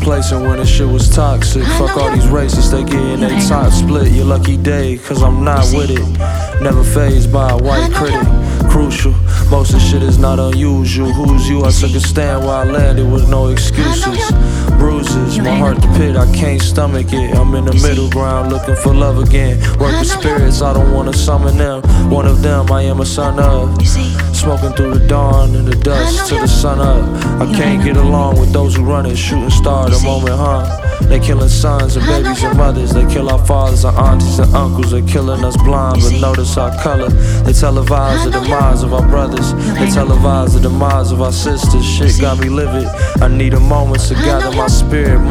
complacent when the shit was toxic. Fuck all these racists, they getting they top split. Your lucky day, cause I'm not with it. Never fazed by a white critic. Crucial, most of shit is not unusual. Who's you? I took a stand where I landed with no excuses. Bruises, my heart the pit, I can't stomach it. I'm in the middle ground looking for love again. Work with spirits, I don't wanna summon them. One of them I am a son of. Smoking through the dawn and the dust to the sun up. I can't get along with those who run it. Shooting star the moment, huh? They killing sons and babies and mothers. They kill our fathers and aunties and uncles. They killing us blind, but notice our color. They televise the demise of our brothers. They televise the demise of our sisters. Shit got me livid. I need a moment to gather my spirit.